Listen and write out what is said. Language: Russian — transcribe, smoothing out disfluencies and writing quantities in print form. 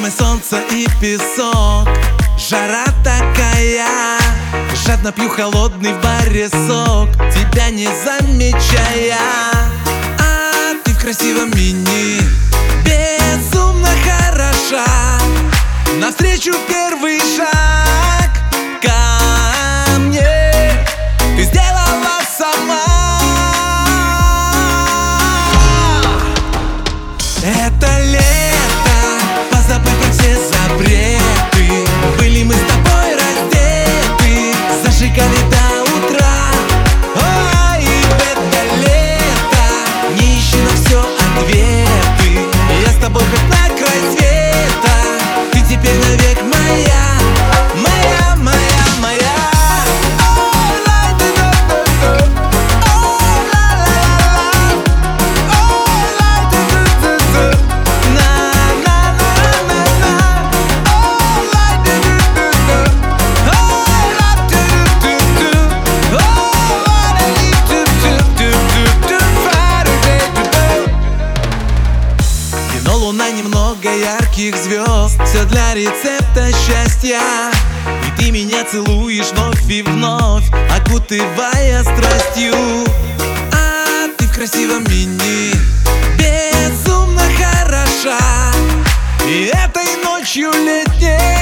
самое солнце и песок. Жара такая, жадно пью холодный в баре сок, тебя не замечая. А ты в красивом мини, безумно хороша. Навстречу первый шаг ко мне ты сделала сама. Это лето, позабыв про все запреты. Были мы с тобой раздеты, зажигали до утра. Ой, в это лето не ищи на все ответы. Я с тобой как на край света, ты теперь навек моя, моя, моя, моя. Луна, немного ярких звезд, все для рецепта счастья. И ты меня целуешь вновь и вновь, окутывая страстью. А ты в красивом мини, безумно хороша. И этой ночью летней